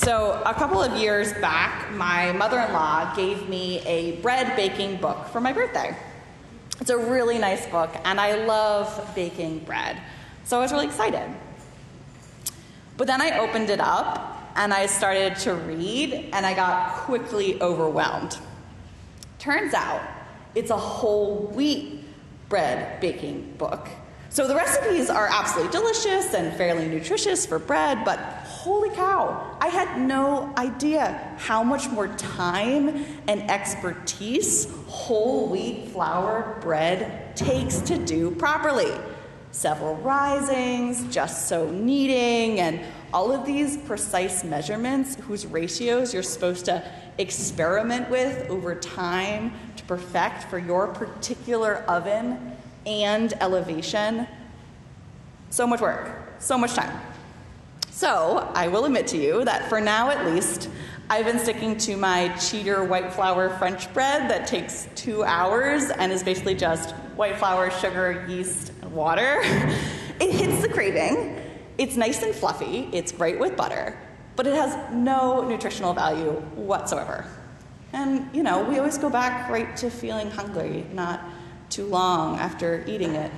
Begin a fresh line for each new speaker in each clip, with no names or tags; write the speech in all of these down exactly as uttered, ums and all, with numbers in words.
So a couple of years back, my mother-in-law gave me a bread baking book for my birthday. It's a really nice book, and I love baking bread, so I was really excited. But then I opened it up, and I started to read, and I got quickly overwhelmed. Turns out, it's a whole wheat bread baking book. So the recipes are absolutely delicious and fairly nutritious for bread, but holy cow, I had no idea how much more time and expertise whole wheat flour bread takes to do properly. Several risings, just so kneading, and all of these precise measurements whose ratios you're supposed to experiment with over time to perfect for your particular oven and elevation. So much work, so much time. So I will admit to you that for now at least, I've been sticking to my Cheater white flour French bread that takes two hours and is basically just white flour, sugar, yeast, and water. It hits the craving. It's nice and fluffy. It's great with butter, but it has no nutritional value whatsoever. And, you know, we always go back right to feeling hungry, not too long after eating it.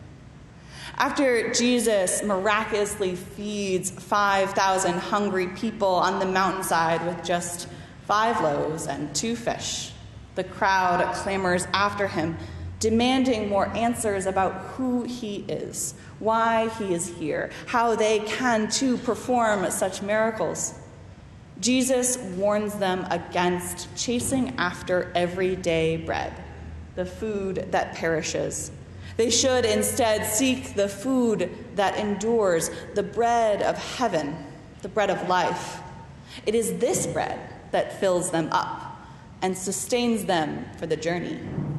After Jesus miraculously feeds five thousand hungry people on the mountainside with just five loaves and two fish, the crowd clamors after him, demanding more answers about who he is, why he is here, how they can too perform such miracles. Jesus warns them against chasing after everyday bread, the food that perishes. They should instead seek the food that endures, the bread of heaven, the bread of life. It is this bread that fills them up and sustains them for the journey.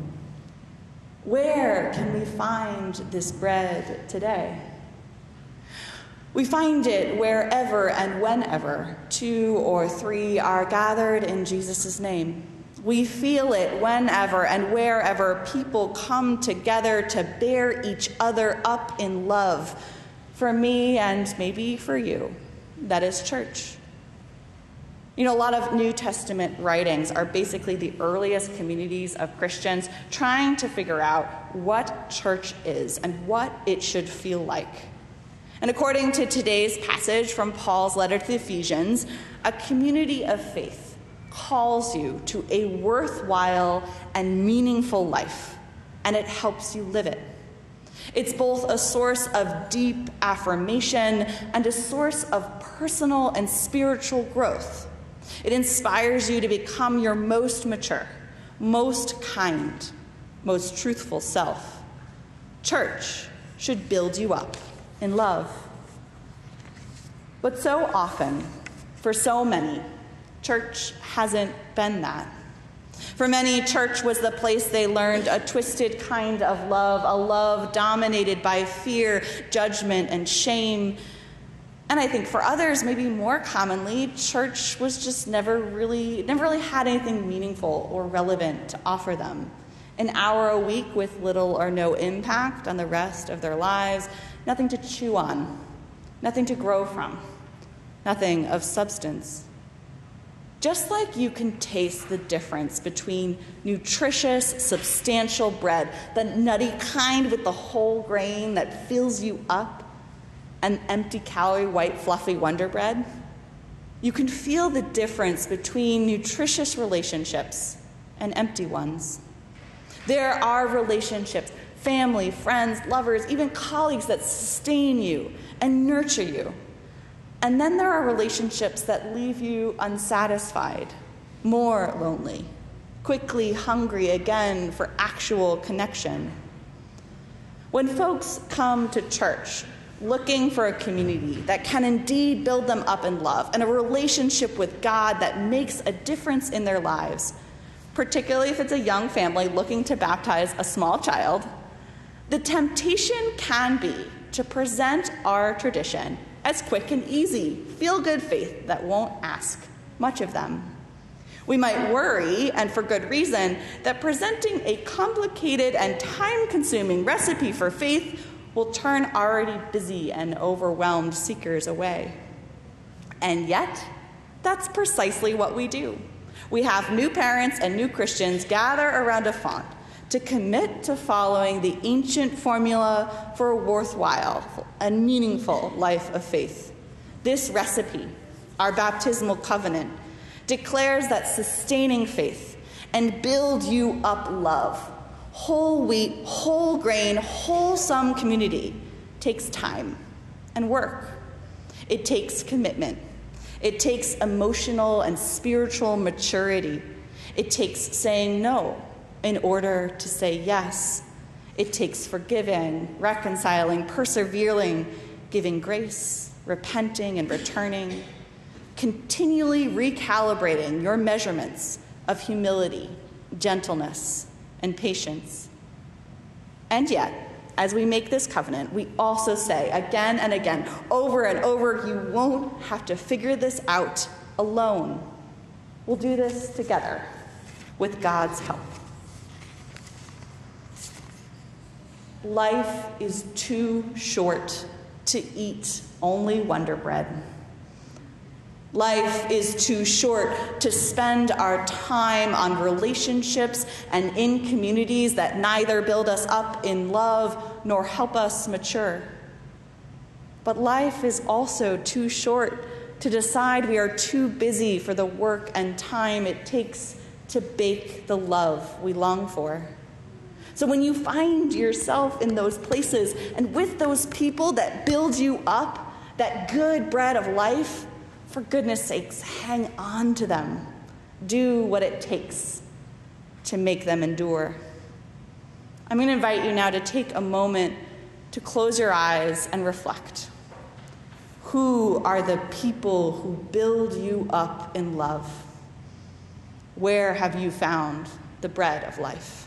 Where can we find this bread today? We find it wherever and whenever two or three are gathered in Jesus' name. We feel it whenever and wherever people come together to bear each other up in love. For me and maybe for you, that is church. You know, a lot of New Testament writings are basically the earliest communities of Christians trying to figure out what church is and what it should feel like. And according to today's passage from Paul's letter to the Ephesians, a community of faith calls you to a worthwhile and meaningful life, and it helps you live it. It's both a source of deep affirmation and a source of personal and spiritual growth. It inspires you to become your most mature, most kind, most truthful self. Church should build you up in love. But so often, for so many, church hasn't been that. For many, church was the place they learned a twisted kind of love, a love dominated by fear, judgment, and shame. And I think for others, maybe more commonly, church was just never really, never really had anything meaningful or relevant to offer them. An hour a week with little or no impact on the rest of their lives, nothing to chew on, nothing to grow from, nothing of substance. Just like you can taste the difference between nutritious, substantial bread, the nutty kind with the whole grain that fills you up, and empty calorie, white, fluffy Wonder Bread, you can feel the difference between nutritious relationships and empty ones. There are relationships, family, friends, lovers, even colleagues that sustain you and nurture you. And then there are relationships that leave you unsatisfied, more lonely, quickly hungry again for actual connection. When folks come to church looking for a community that can indeed build them up in love and a relationship with God that makes a difference in their lives, particularly if it's a young family looking to baptize a small child, the temptation can be to present our tradition as quick and easy, feel-good faith that won't ask much of them. We might worry, and for good reason, that presenting a complicated and time-consuming recipe for faith will turn already busy and overwhelmed seekers away. And yet, that's precisely what we do. We have new parents and new Christians gather around a font to commit to following the ancient formula for a worthwhile and meaningful life of faith. This recipe, our baptismal covenant, declares that sustaining faith and build you up love, whole wheat, whole grain, wholesome community takes time and work. It takes commitment. It takes emotional and spiritual maturity. It takes saying no in order to say yes. It takes forgiving, reconciling, persevering, giving grace, repenting and returning, continually recalibrating your measurements of humility, gentleness, and patience. And yet, as we make this covenant, we also say again and again, over and over, you won't have to figure this out alone. We'll do this together with God's help. Life is too short to eat only Wonder Bread. Life is too short to spend our time on relationships and in communities that neither build us up in love nor help us mature. But life is also too short to decide we are too busy for the work and time it takes to bake the love we long for. So when you find yourself in those places and with those people that build you up, that good bread of life, for goodness sakes, hang on to them. Do what it takes to make them endure. I'm going to invite you now to take a moment to close your eyes and reflect. Who are the people who build you up in love? Where have you found the bread of life?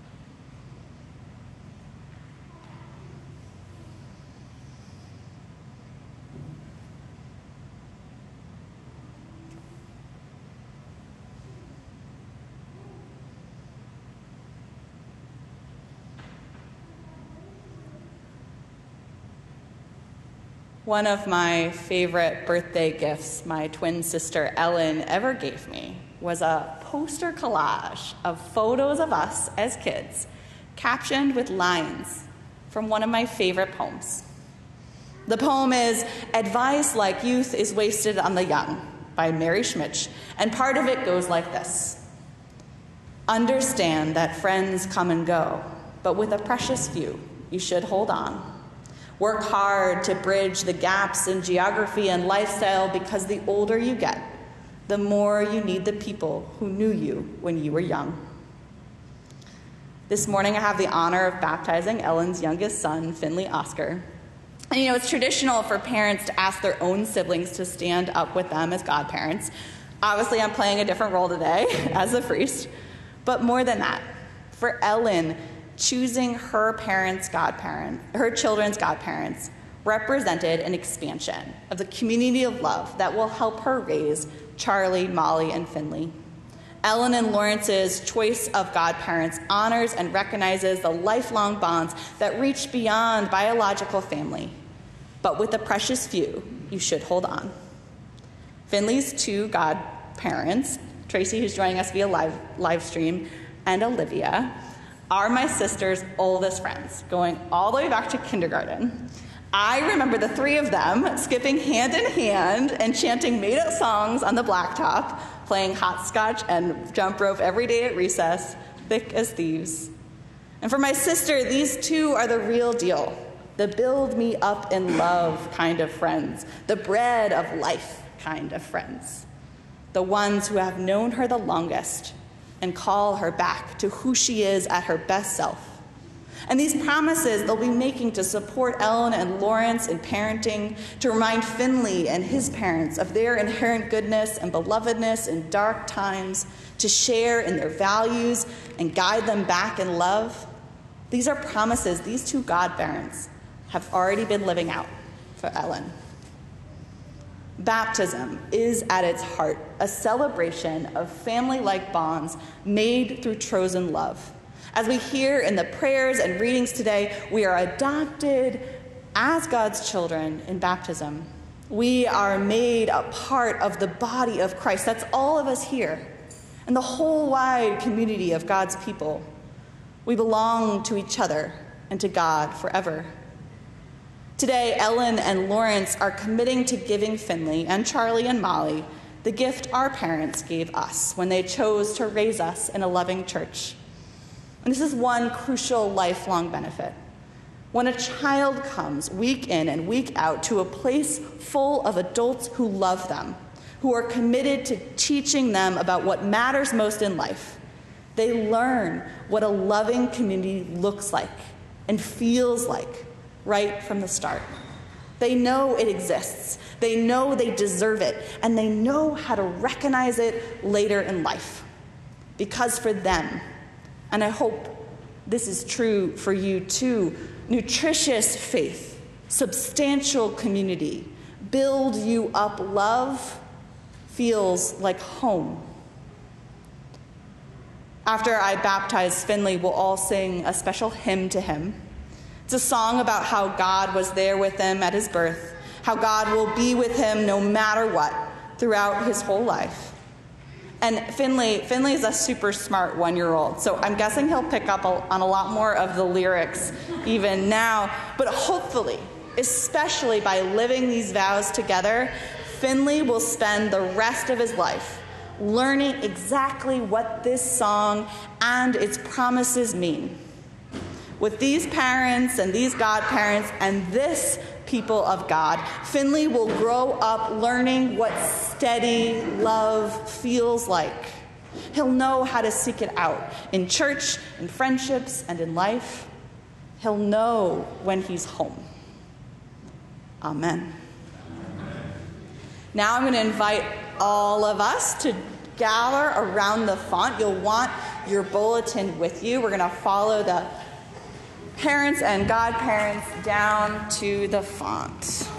One of my favorite birthday gifts my twin sister Ellen ever gave me was a poster collage of photos of us as kids, captioned with lines from one of my favorite poems. The poem is "Advice Like Youth is Wasted on the Young" by Mary Schmitz, and part of it goes like this. Understand that friends come and go, but with a precious few, you should hold on. Work hard to bridge the gaps in geography and lifestyle, because the older you get, the more you need the people who knew you when you were young. This morning I have the honor of baptizing Ellen's youngest son, Finley Oscar. And you know, it's traditional for parents to ask their own siblings to stand up with them as godparents. Obviously, I'm playing a different role today as the priest. But more than that, for Ellen, choosing her parents' godparent, her children's godparents, represented an expansion of the community of love that will help her raise Charlie, Molly, and Finley. Ellen and Lawrence's choice of godparents honors and recognizes the lifelong bonds that reach beyond biological family. But with the precious few, you should hold on. Finley's two godparents, Tracy, who's joining us via live, live stream, and Olivia, are my sister's oldest friends, going all the way back to kindergarten. I remember the three of them skipping hand in hand and chanting made-up songs on the blacktop, playing hopscotch and jump rope every day at recess, thick as thieves. And for my sister, these two are the real deal, the build me up in love kind of friends, the bread of life kind of friends, the ones who have known her the longest and call her back to who she is at her best self. And these promises they'll be making to support Ellen and Lawrence in parenting, to remind Finley and his parents of their inherent goodness and belovedness in dark times, to share in their values and guide them back in love. These are promises these two godparents have already been living out for Ellen. Baptism is at its heart a celebration of family-like bonds made through chosen love. As we hear in the prayers and readings today, we are adopted as God's children in baptism. We are made a part of the body of Christ. That's all of us here, and the whole wide community of God's people. We belong to each other and to God forever. Today, Ellen and Lawrence are committing to giving Finley and Charlie and Molly the gift our parents gave us when they chose to raise us in a loving church. And this is one crucial lifelong benefit. When a child comes week in and week out to a place full of adults who love them, who are committed to teaching them about what matters most in life, they learn what a loving community looks like and feels like right from the start. They know it exists, they know they deserve it, and they know how to recognize it later in life. Because for them, and I hope this is true for you too, nutritious faith, substantial community, build you up love feels like home. After I baptize Finley, we'll all sing a special hymn to him. It's a song about how God was there with him at his birth, how God will be with him no matter what throughout his whole life. And Finley, Finley is a super smart one-year-old, so I'm guessing he'll pick up on a lot more of the lyrics even now. But hopefully, especially by living these vows together, Finley will spend the rest of his life learning exactly what this song and its promises mean. With these parents and these godparents and this people of God, Finley will grow up learning what steady love feels like. He'll know how to seek it out in church, in friendships, and in life. He'll know when he's home. Amen. Now I'm going to invite all of us to gather around the font. You'll want your bulletin with you. We're going to follow the parents and godparents down to the font.